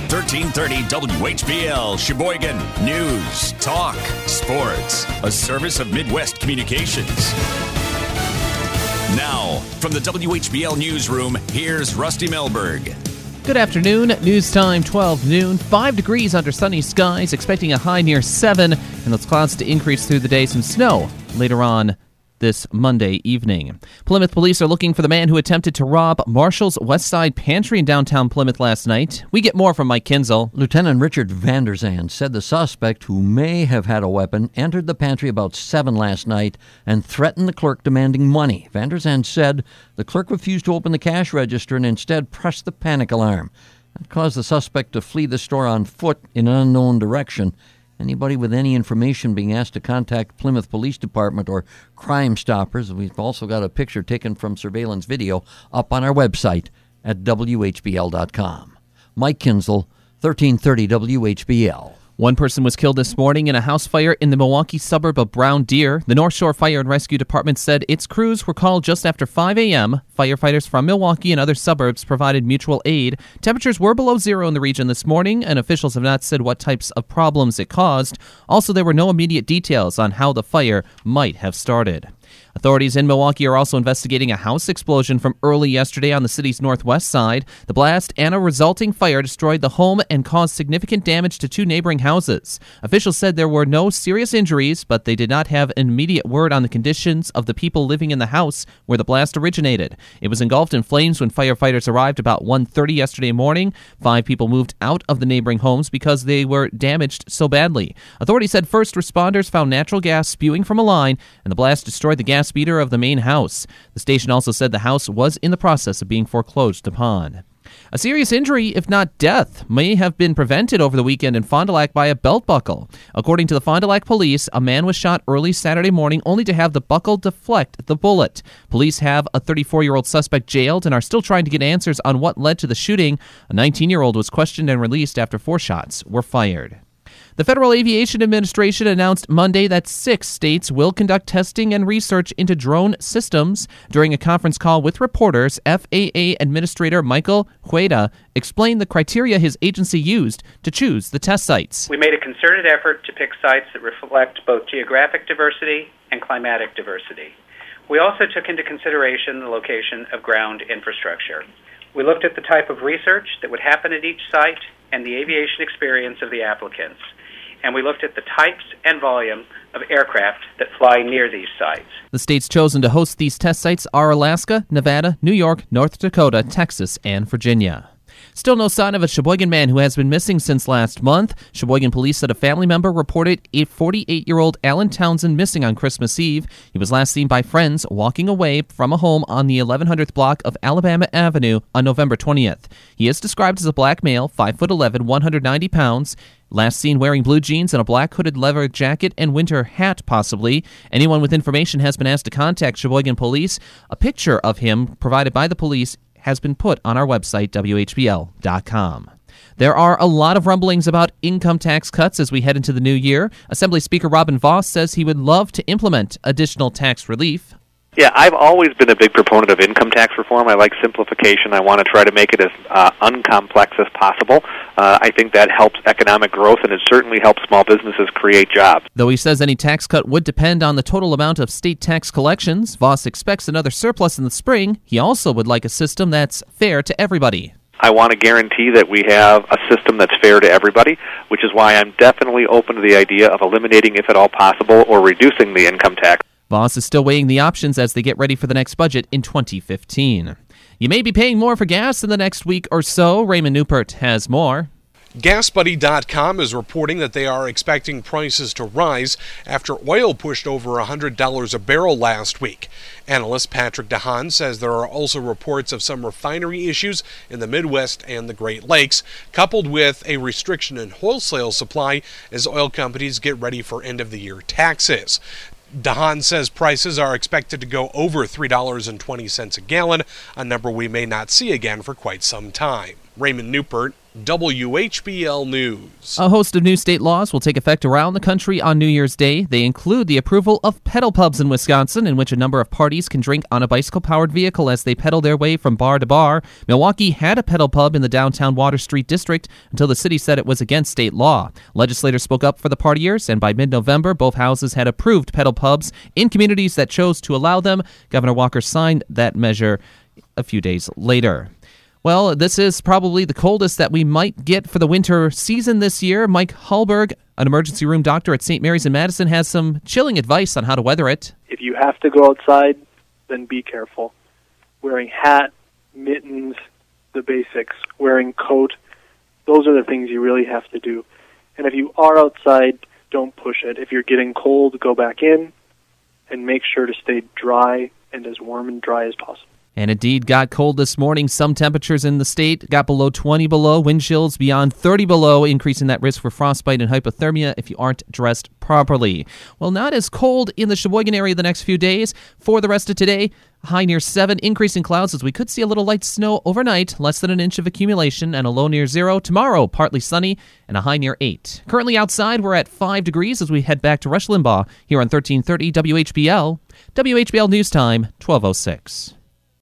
1330 WHBL, Sheboygan. News, talk, sports. A service of Midwest Communications. Now, from the WHBL newsroom, here's Rusty Melberg. Good afternoon. News time, 12 noon. 5 degrees under sunny skies, expecting a high near 7, and those clouds to increase through the day. Some snow later on this Monday evening. Plymouth police are looking for the man who attempted to rob Marshall's West Side Pantry in downtown Plymouth last night. We get more from Mike Kinzel. Lieutenant Richard Van der Zand said the suspect, who may have had a weapon, entered the pantry about 7 last night and threatened the clerk demanding money. Van der Zand said the clerk refused to open the cash register and instead pressed the panic alarm. That caused the suspect to flee the store on foot in an unknown direction. Anybody with any information being asked to contact Plymouth Police Department or Crime Stoppers. We've also got a picture taken from surveillance video up on our website at WHBL.com. Mike Kinzel, 1330 WHBL. One person was killed this morning in a house fire in the Milwaukee suburb of Brown Deer. The North Shore Fire and Rescue Department said its crews were called just after 5 a.m. Firefighters from Milwaukee and other suburbs provided mutual aid. Temperatures were below zero in the region this morning, and officials have not said what types of problems it caused. Also, there were no immediate details on how the fire might have started. Authorities in Milwaukee are also investigating a house explosion from early yesterday on the city's northwest side. The blast and a resulting fire destroyed the home and caused significant damage to 2 neighboring houses. Officials said there were no serious injuries, but they did not have an immediate word on the conditions of the people living in the house where the blast originated. It was engulfed in flames when firefighters arrived about 1:30 yesterday morning. 5 people moved out of the neighboring homes because they were damaged so badly. Authorities said first responders found natural gas spewing from a line, and the blast destroyed the gas meter of the main house. The station also said the house was in the process of being foreclosed upon. A serious injury, if not death, may have been prevented over the weekend in Fond du Lac by a belt buckle. According to the Fond du Lac police, a man was shot early Saturday morning only to have the buckle deflect the bullet. Police have a 34-year-old suspect jailed and are still trying to get answers on what led to the shooting. A 19-year-old was questioned and released after 4 shots were fired. The Federal Aviation Administration announced Monday that 6 states will conduct testing and research into drone systems. During a conference call with reporters, FAA Administrator Michael Hueda explained the criteria his agency used to choose the test sites. We made a concerted effort to pick sites that reflect both geographic diversity and climatic diversity. We also took into consideration the location of ground infrastructure. We looked at the type of research that would happen at each site and the aviation experience of the applicants. And we looked at the types and volume of aircraft that fly near these sites. The states chosen to host these test sites are Alaska, Nevada, New York, North Dakota, Texas, and Virginia. Still no sign of a Sheboygan man who has been missing since last month. Sheboygan police said a family member reported a 48-year-old Alan Townsend missing on Christmas Eve. He was last seen by friends walking away from a home on the 1100th block of Alabama Avenue on November 20th. He is described as a black male, 5'11", 190 pounds. Last seen wearing blue jeans and a black hooded leather jacket and winter hat, possibly. Anyone with information has been asked to contact Sheboygan police. A picture of him provided by the police has been put on our website, WHBL.com. There are a lot of rumblings about income tax cuts as we head into the new year. Assembly Speaker Robin Vos says he would love to implement additional tax relief. Yeah, I've always been a big proponent of income tax reform. I like simplification. I want to try to make it as uncomplex as possible. I think that helps economic growth, and it certainly helps small businesses create jobs. Though he says any tax cut would depend on the total amount of state tax collections, Vos expects another surplus in the spring. He also would like a system that's fair to everybody. I want to guarantee that we have a system that's fair to everybody, which is why I'm definitely open to the idea of eliminating, if at all possible, or reducing the income tax. Vos is still weighing the options as they get ready for the next budget in 2015. You may be paying more for gas in the next week or so. Raymond Newport has more. GasBuddy.com is reporting that they are expecting prices to rise after oil pushed over $100 a barrel last week. Analyst Patrick DeHaan says there are also reports of some refinery issues in the Midwest and the Great Lakes, coupled with a restriction in wholesale supply as oil companies get ready for end-of-the-year taxes. DeHaan says prices are expected to go over $3.20 a gallon, a number we may not see again for quite some time. Raymond Newport, WHBL News. A host of new state laws will take effect around the country on New Year's Day. They include the approval of pedal pubs in Wisconsin, in which a number of parties can drink on a bicycle-powered vehicle as they pedal their way from bar to bar. Milwaukee had a pedal pub in the downtown Water Street district until the city said it was against state law. Legislators spoke up for the partiers, and by mid-November, both houses had approved pedal pubs in communities that chose to allow them. Governor Walker signed that measure a few days later. Well, this is probably the coldest that we might get for the winter season this year. Mike Hallberg, an emergency room doctor at St. Mary's in Madison, has some chilling advice on how to weather it. If you have to go outside, then be careful. Wearing hat, mittens, the basics, wearing coat, those are the things you really have to do. And if you are outside, don't push it. If you're getting cold, go back in and make sure to stay dry and as warm and dry as possible. And indeed got cold this morning. Some temperatures in the state got below 20 below, wind chills beyond 30 below, increasing that risk for frostbite and hypothermia if you aren't dressed properly. Well, not as cold in the Sheboygan area the next few days. For the rest of today, high near 7, increasing clouds as we could see a little light snow overnight, less than an inch of accumulation, and a low near 0. Tomorrow, partly sunny, and a high near 8. Currently outside, we're at 5 degrees as we head back to Rush Limbaugh here on 1330 WHBL. WHBL News Time, 12:06.